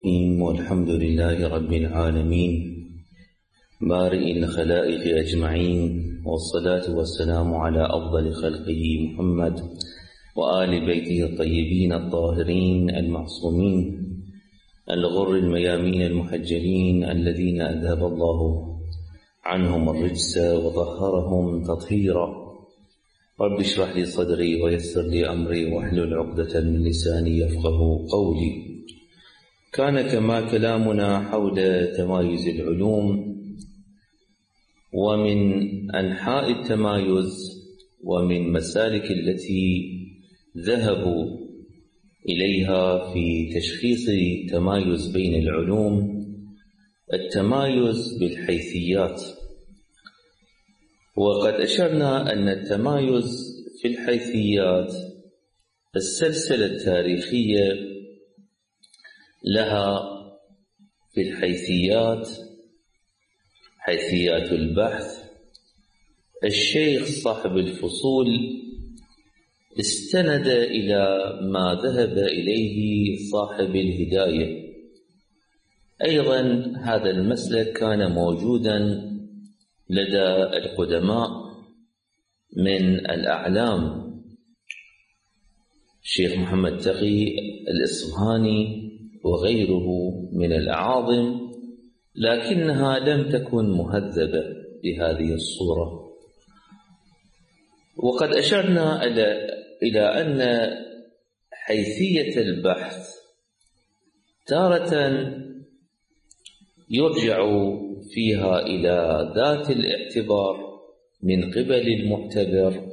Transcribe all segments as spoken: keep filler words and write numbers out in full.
والحمد لله رب العالمين بارئ الخلائق أجمعين، والصلاة والسلام على أفضل خلقه محمد وآل بيته الطيبين الطاهرين المعصومين الغر الميامين المحجلين الذين أذهب الله عنهم الرجس وطهرهم تطهيرا. رب اشرح لي صدري ويسر لي أمري واحلل عقدة من لساني يفقه قولي. كان كما كلامنا حول تمايز العلوم ومن أنحاء التمايز ومن مسالك التي ذهبوا إليها في تشخيص تمايز بين العلوم التمايز بالحيثيات. وقد أشرنا أن التمايز في الحيثيات السلسلة التاريخية لها في الحيثيات حيثيات البحث. الشيخ صاحب الفصول استند إلى ما ذهب إليه صاحب الهداية. أيضا هذا المسلك كان موجودا لدى القدماء من الأعلام، الشيخ محمد تقي الإصفهاني وغيره من الأعاظم، لكنها لم تكن مهذبة بهذه الصورة. وقد أشرنا إلى أن حيثية البحث تارة يرجع فيها إلى ذات الاعتبار من قبل المعتبر،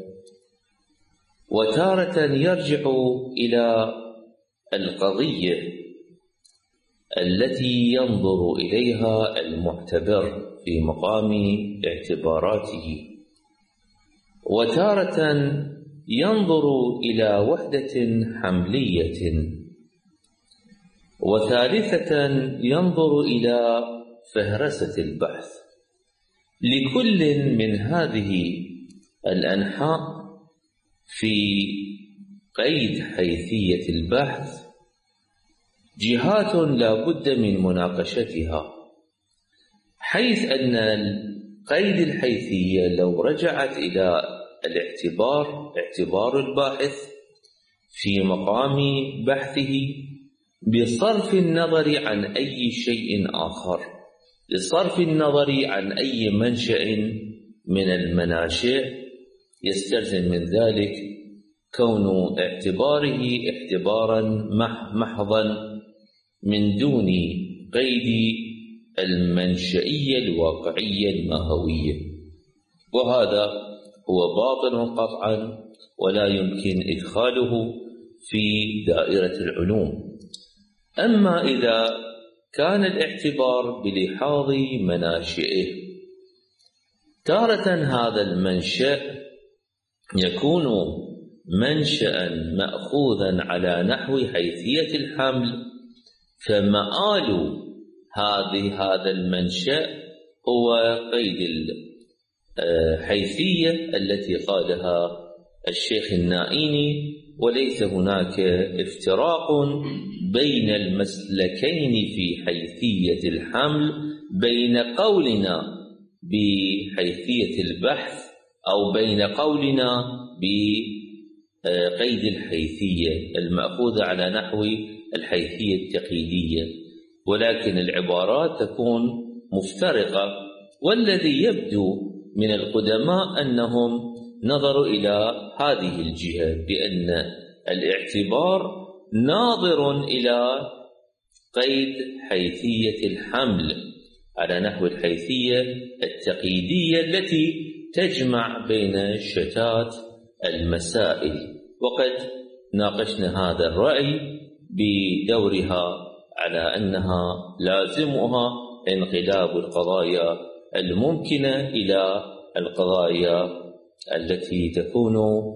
وتارة يرجع إلى القضية التي ينظر إليها المعتبر في مقام اعتباراته، وتارة ينظر إلى وحدة حملية، وثالثة ينظر إلى فهرسة البحث. لكل من هذه الأنحاء في قيد حيثية البحث جهات لا بد من مناقشتها، حيث أن قيد الحيثية لو رجعت إلى الاعتبار اعتبار الباحث في مقام بحثه بصرف النظر عن أي شيء آخر، بصرف النظر عن أي منشأ من المناشئ، يستلزم من ذلك كون اعتباره اعتبارا محضا من دون قيد المنشئية الواقعية الماهوية، وهذا هو باطل قطعا ولا يمكن إدخاله في دائرة العلوم. أما إذا كان الاعتبار بلحاظ مناشئه، تارة هذا المنشأ يكون منشأ مأخوذا على نحو حيثية الحمل، فمآل هذه هذا المنشأ هو قيد الحيثية التي قالها الشيخ النائيني، وليس هناك افتراق بين المسلكين في حيثية الحمل بين قولنا بحيثية البحث أو بين قولنا بقيد الحيثية المأخوذة على نحو الحيثية التقييدية، ولكن العبارات تكون مفترقة. والذي يبدو من القدماء أنهم نظروا إلى هذه الجهة بأن الاعتبار ناظر إلى قيد حيثية الحمل على نحو الحيثية التقييدية التي تجمع بين شتات المسائل. وقد ناقشنا هذا الرأي بدورها على أنها لازمها انقلاب القضايا الممكنة إلى القضايا التي تكون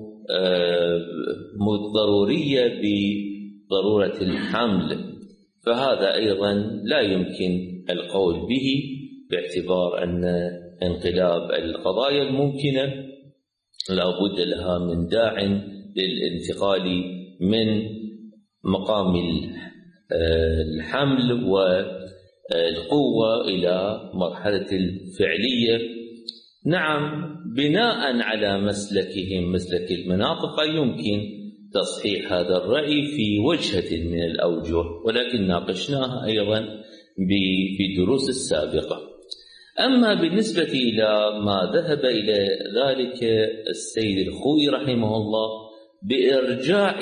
ضرورية بضرورة الحمل، فهذا أيضا لا يمكن القول به باعتبار أن انقلاب القضايا الممكنة لا بد لها من داع للانتقال من مقام الحمل والقوة إلى مرحلة الفعلية. نعم، بناء على مسلكهم مسلك المناطق يمكن تصحيح هذا الرأي في وجهة من الأوجه، ولكن ناقشناها أيضا في الدروس السابقة. أما بالنسبة إلى ما ذهب إلى ذلك السيد الخوئي رحمه الله بإرجاع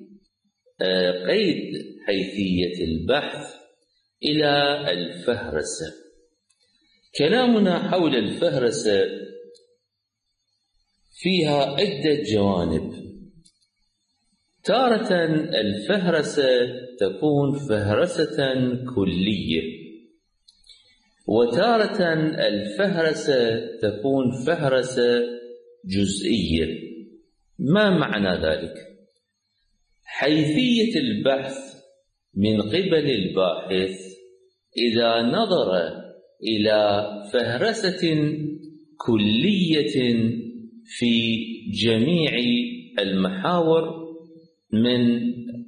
قيد حيثية البحث إلى الفهرسة، كلامنا حول الفهرسة فيها عدة جوانب. تارة الفهرسة تكون فهرسة كلية، وتارة الفهرسة تكون فهرسة جزئية. ما معنى ذلك؟ حيثية البحث من قبل الباحث إذا نظر إلى فهرسة كلية في جميع المحاور من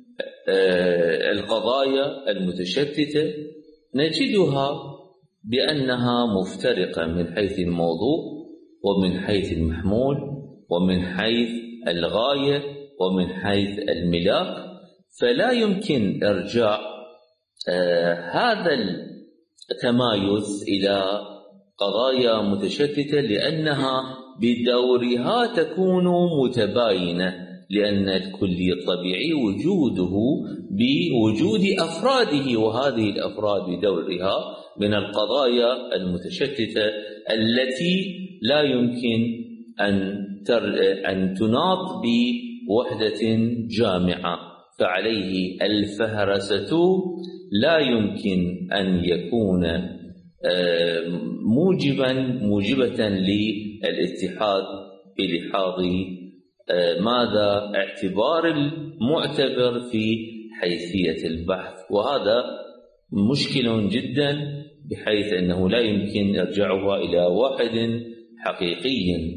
القضايا المتشتتة نجدها بأنها مفترقة من حيث الموضوع ومن حيث المحمول ومن حيث الغاية ومن حيث الملاك. فلا يمكن إرجاع آه هذا التمايز إلى قضايا متشتتة، لأنها بدورها تكون متباينة، لأن الكلي الطبيعي وجوده بوجود أفراده، وهذه الأفراد بدورها من القضايا المتشتتة التي لا يمكن أن, أن تناط بوحدة جامعة. فعليه الفهرسة لا يمكن أن يكون موجبا موجبة للاتحاد بلحاظ ماذا اعتبار المعتبر في حيثية البحث، وهذا مشكل جدا بحيث أنه لا يمكن إرجاعها إلى واحد حقيقي.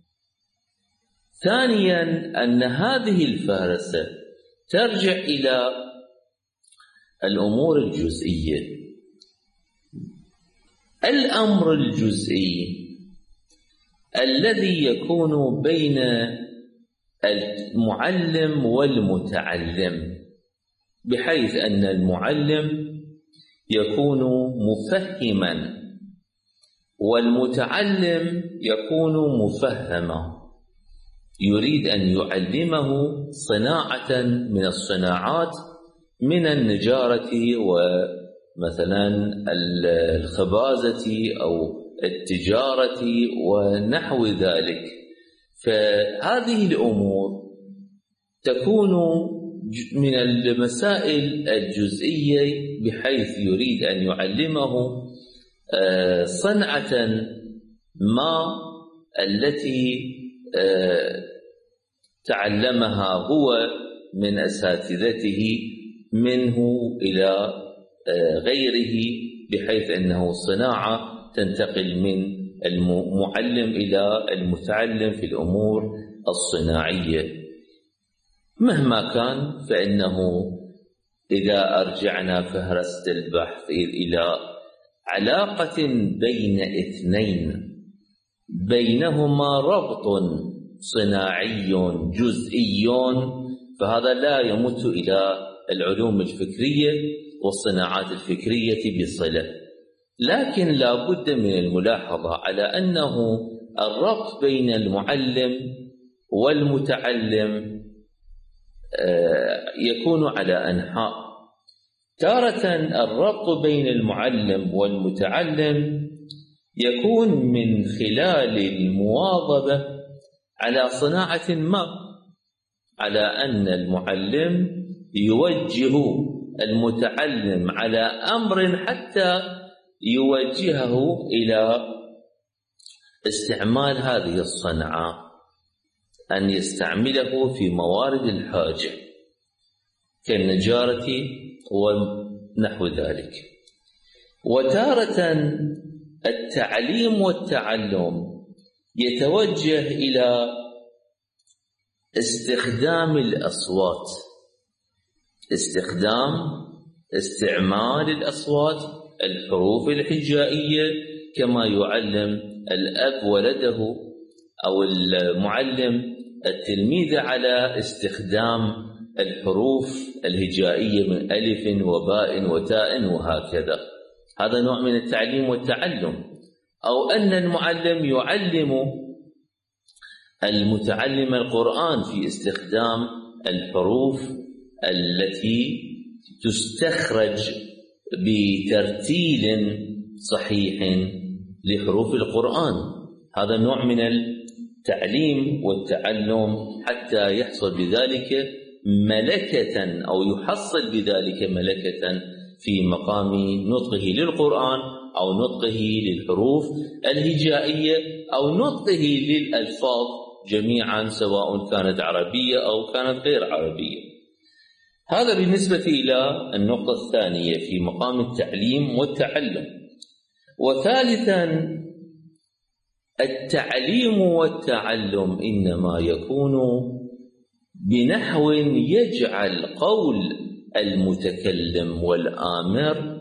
ثانيا أن هذه الفهرسة ترجع إلى الأمور الجزئية. الأمر الجزئي الذي يكون بين المعلم والمتعلم، بحيث أن المعلم يكون مفهما والمتعلم يكون مفهما، يريد أن يعلمه صناعة من الصناعات من النجارة ومثلا الخبازة أو التجارة ونحو ذلك. فهذه الأمور تكون من المسائل الجزئية، بحيث يريد أن يعلمه صنعة ما التي تعلمها هو من أساتذته منه إلى غيره، بحيث أنه صناعة تنتقل من المعلم إلى المتعلم في الأمور الصناعية. مهما كان فإنه إذا أرجعنا فهرسة البحث إلى علاقة بين اثنين بينهما ربط صناعي جزئي، فهذا لا يمت إلى العلوم الفكرية والصناعات الفكرية بصلة. لكن لا بد من الملاحظة على أنه الربط بين المعلم والمتعلم يكون على أنحاء. تارة الربط بين المعلم والمتعلم يكون من خلال المواظبة على صناعة ما، على أن المعلم يوجه المتعلم على أمر حتى يوجهه إلى استعمال هذه الصنعة، أن يستعمله في موارد الحاجة كالنجارة ونحو ذلك. وتارة التعليم والتعلم يتوجه إلى استخدام الأصوات، استخدام استعمال الأصوات، الحروف الهجائية، كما يعلم الأب ولده أو المعلم التلميذ على استخدام الحروف الهجائية من ألف وباء وتاء وهكذا. هذا نوع من التعليم والتعلم. أو أن المعلم يعلم المتعلم القرآن في استخدام الحروف التي تستخرج بترتيل صحيح لحروف القرآن. هذا نوع من التعليم والتعلم حتى يحصل بذلك ملكة أو يحصل بذلك ملكة في مقام نطقه للقرآن أو نطقه للحروف الهجائية أو نطقه للألفاظ جميعا، سواء كانت عربية أو كانت غير عربية. هذا بالنسبة إلى النقطة الثانية في مقام التعليم والتعلم. وثالثا، التعليم والتعلم إنما يكون بنحو يجعل قول المتكلم والآمر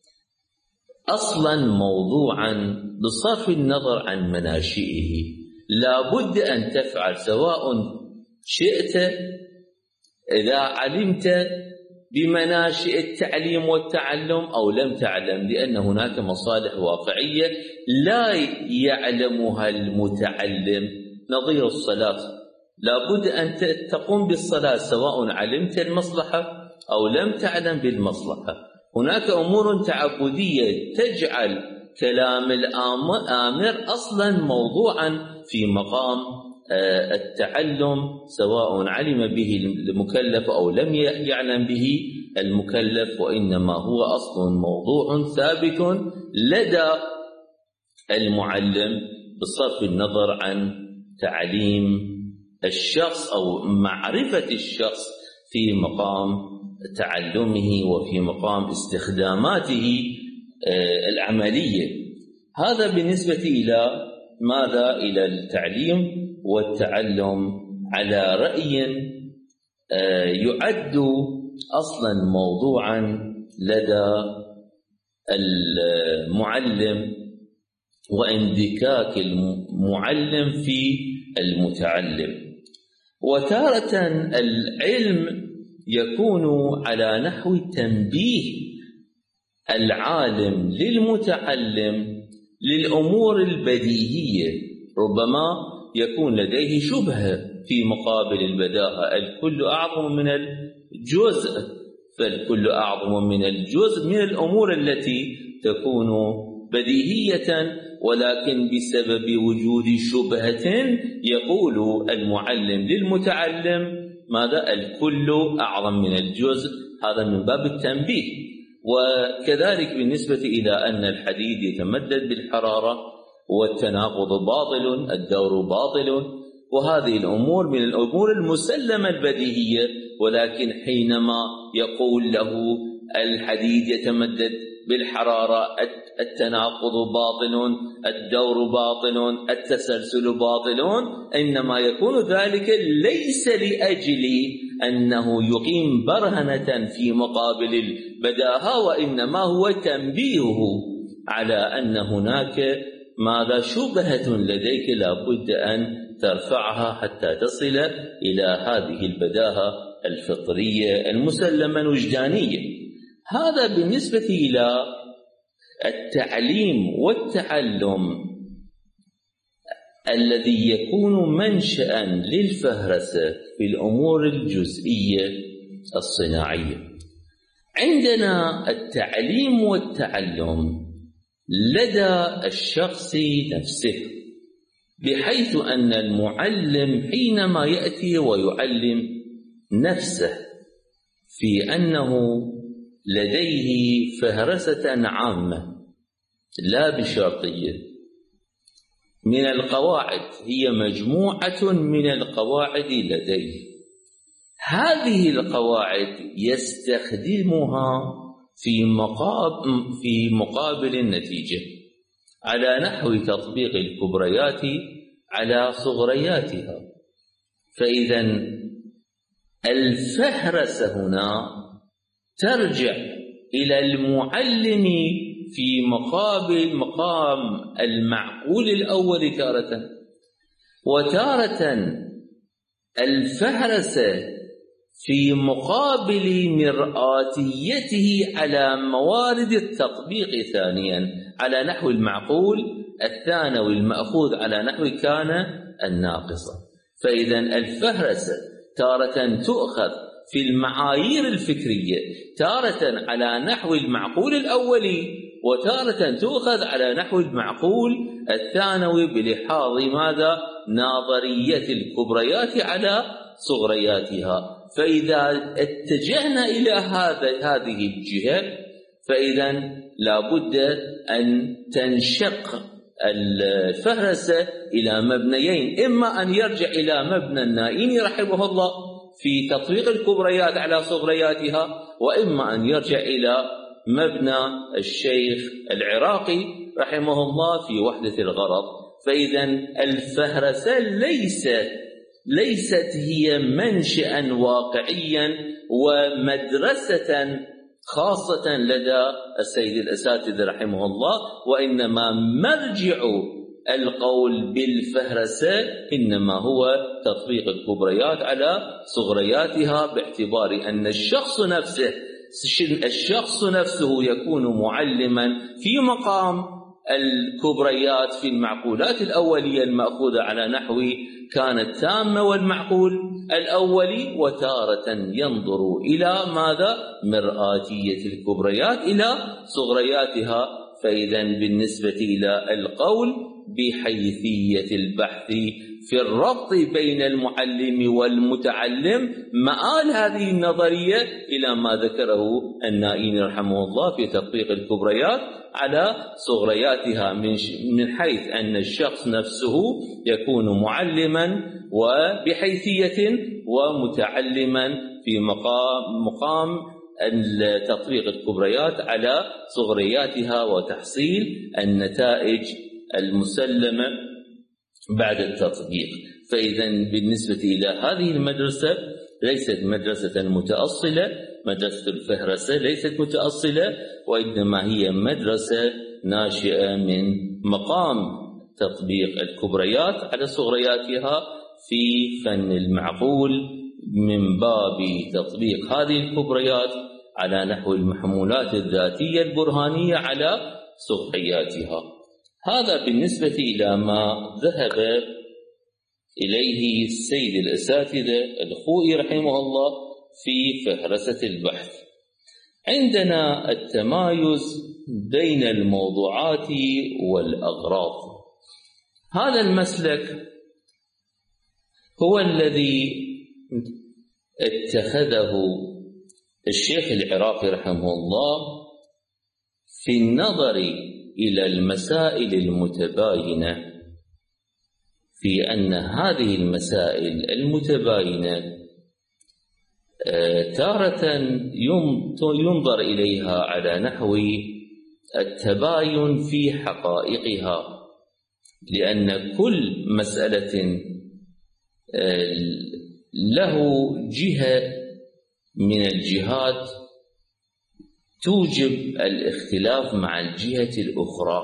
أصلا موضوعا بصرف النظر عن مناشئه. لا بد أن تفعل سواء شئت إذا علمت بمناشئ التعليم والتعلم أو لم تعلم، لأن هناك مصالح واقعية لا يعلمها المتعلم، نظير الصلاة. لا بد أن تقوم بالصلاة سواء علمت المصلحة أو لم تعلم بالمصلحة. هناك أمور تعبدية تجعل كلام الآمر أصلا موضوعا في مقام التعلم، سواء علم به المكلف أو لم يعلم به المكلف، وإنما هو أصل موضوع ثابت لدى المعلم بصرف النظر عن تعليم الشخص أو معرفة الشخص في مقام تعلمه وفي مقام استخداماته العملية. هذا بالنسبة إلى ماذا؟ إلى التعليم والتعلم على رأي يعد أصلا موضوعا لدى المعلم واندكاك المعلم في المتعلم. وتارة العلم يكون على نحو تنبيه العالم للمتعلم للأمور البديهية، ربما يكون لديه شبهة في مقابل البداهة. الكل أعظم من الجزء، فالكل أعظم من الجزء من الأمور التي تكون بديهية، ولكن بسبب وجود شبهة يقول المعلم للمتعلم ماذا؟ الكل أعظم من الجزء. هذا من باب التنبيه. وكذلك بالنسبة إلى أن الحديد يتمدد بالحرارة والتناقض باطل، الدور باطل، وهذه الأمور من الأمور المسلمة البديهية، ولكن حينما يقول له الحديد يتمدد بالحرارة، التناقض باطل، الدور باطل، التسلسل باطل، إنما يكون ذلك ليس لأجل أنه يقيم برهنة في مقابل البداهة، وإنما هو تنبيهه على أن هناك ماذا؟ شبهة لديك لا بد أن ترفعها حتى تصل إلى هذه البداهة الفطرية المسلمة وجدانية. هذا بالنسبة إلى التعليم والتعلم الذي يكون منشأ للفهرسة في الأمور الجزئية الصناعية. عندنا التعليم والتعلم لدى الشخص نفسه، بحيث أن المعلم حينما يأتي ويعلم نفسه في أنه لديه فهرسة عامة لا بشرطية من القواعد، هي مجموعة من القواعد لديه. هذه القواعد يستخدمها في مقابل, في مقابل النتيجة على نحو تطبيق الكبريات على صغرياتها. فإذا الفهرسة هنا ترجع إلى المعلم في مقابل مقام المعقول الأول تارة، وتارة الفهرسة في مقابل مرآتيته على موارد التطبيق ثانيا على نحو المعقول الثانوي المأخوذ على نحو كان الناقصة. فإذا الفهرسة تارة تؤخذ في المعايير الفكرية تارة على نحو المعقول الأولي، وتارة تؤخذ على نحو المعقول الثانوي بلحاظ ماذا؟ ناظرية الكبريات على صغرياتها. فإذا اتجهنا إلى هذا هذه الجهة فإذا لابد أن تنشق الفهرسة إلى مبنيين، إما أن يرجع إلى مبنى النائين رحمه الله في تطبيق الكبريات على صغرياتها، وإما أن يرجع إلى مبنى الشيخ العراقي رحمه الله في وحدة الغرض. فإذا الفهرسة ليست ليست هي منشأ واقعيا ومدرسة خاصة لدى السيد الأساتذة رحمه الله، وإنما مرجع القول بالفهرسة إنما هو تطبيق الكبريات على صغرياتها، باعتبار أن الشخص نفسه الشخص نفسه يكون معلما في مقام الكبريات في المعقولات الأولية المأخوذة على نحو كان التامة والمعقول الأولي، وتارة ينظر إلى ماذا؟ مرآتية الكبريات إلى صغرياتها. فإذا بالنسبة إلى القول بحيثية البحث في الربط بين المعلم والمتعلم مآل هذه النظرية إلى ما ذكره النائين رحمه الله في تطبيق الكبريات على صغرياتها، من حيث أن الشخص نفسه يكون معلما وبحيثية ومتعلما في مقام مقام تطبيق الكبريات على صغرياتها وتحصيل النتائج المسلمة بعد التطبيق. فإذا بالنسبة إلى هذه المدرسة ليست مدرسة متأصلة، مدرسة الفهرسة ليست متأصلة، وإنما هي مدرسة ناشئة من مقام تطبيق الكبريات على صغرياتها في فن المعقول من باب تطبيق هذه الكبريات على نحو المحمولات الذاتية البرهانية على صغرياتها. هذا بالنسبة إلى ما ذهب إليه السيد الأساتذة الخوئي رحمه الله في فهرسة البحث. عندنا التمايز بين الموضوعات والأغراض. هذا المسلك هو الذي اتخذه الشيخ العراقي رحمه الله في النظر إلى المسائل المتباينة، في أن هذه المسائل المتباينة تارة ينظر إليها على نحو التباين في حقائقها، لأن كل مسألة له جهة من الجهات توجب الاختلاف مع الجهة الأخرى.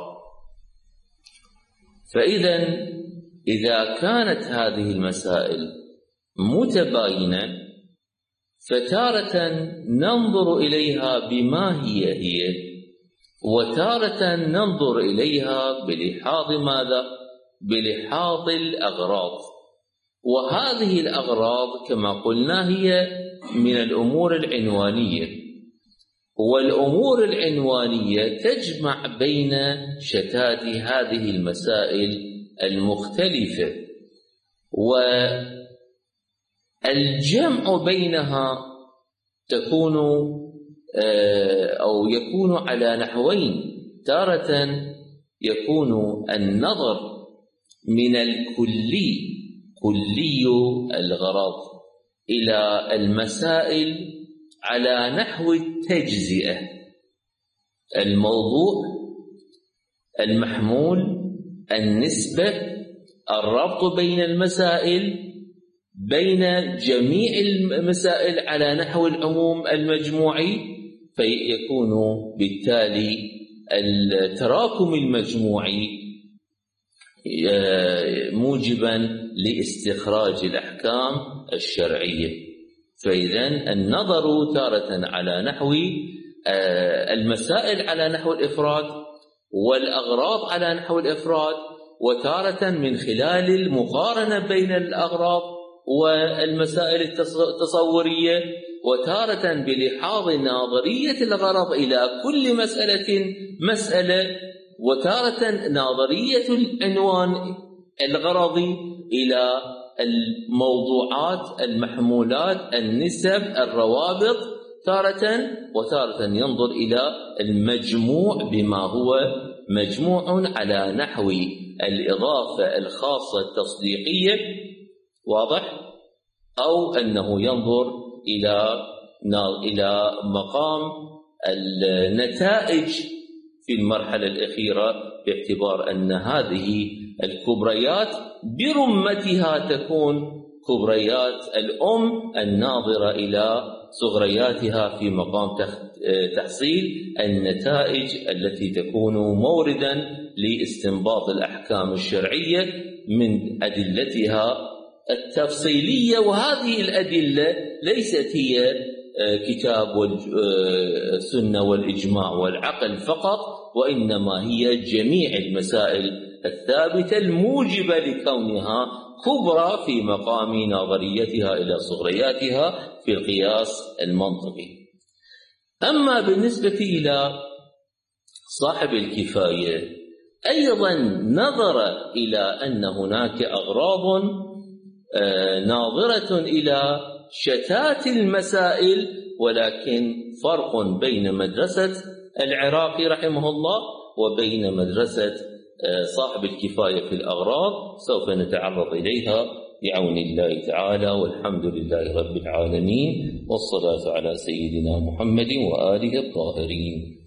فإذا إذا كانت هذه المسائل متباينة فتارة ننظر إليها بما هي هي، وتارة ننظر إليها بلحاظ ماذا؟ بلحاظ الأغراض. وهذه الأغراض كما قلنا هي من الأمور العنوانية، والأمور العنوانية تجمع بين شتات هذه المسائل المختلفة، والجمع بينها تكون أو يكون على نحوين. تارة يكون النظر من الكلي كلي الغرض إلى المسائل على نحو التجزئة، الموضوع، المحمول، النسبة، الربط بين المسائل، بين جميع المسائل على نحو العموم المجموعي، فيكون بالتالي التراكم المجموعي موجبا لاستخراج الأحكام الشرعية. فإذا النظر تارة على نحو المسائل على نحو الإفراد، والأغراض على نحو الإفراد، وتارة من خلال المقارنة بين الأغراض والمسائل التصورية، وتارة بلحاظ ناظرية الغرض إلى كل مسألة مسألة، وتارة ناظرية العنوان الغرضي إلى الموضوعات، المحمولات، النسب، الروابط تارة، وتارة ينظر إلى المجموع بما هو مجموع على نحو الإضافة الخاصة التصديقية، واضح؟ أو أنه ينظر إلى إلى مقام النتائج في المرحلة الأخيرة، باعتبار أن هذه الكبريات برمتها تكون كبريات الأم الناظرة إلى صغرياتها في مقام تحصيل النتائج التي تكون موردا لاستنباط الأحكام الشرعية من أدلتها التفصيلية. وهذه الأدلة ليست هي كتاب والسنة والإجماع والعقل فقط، وإنما هي جميع المسائل الثابتة الموجبة لكونها كبرى في مقام نظريتها إلى صغرياتها في القياس المنطقي. أما بالنسبة إلى صاحب الكفاية أيضا نظر إلى أن هناك أغراض ناظرة إلى شتات المسائل، ولكن فرق بين مدرسة العراقي رحمه الله وبين مدرسة صاحب الكفاية في الأغراض، سوف نتعرض إليها بعون الله تعالى. والحمد لله رب العالمين، والصلاة على سيدنا محمد وآله الطاهرين.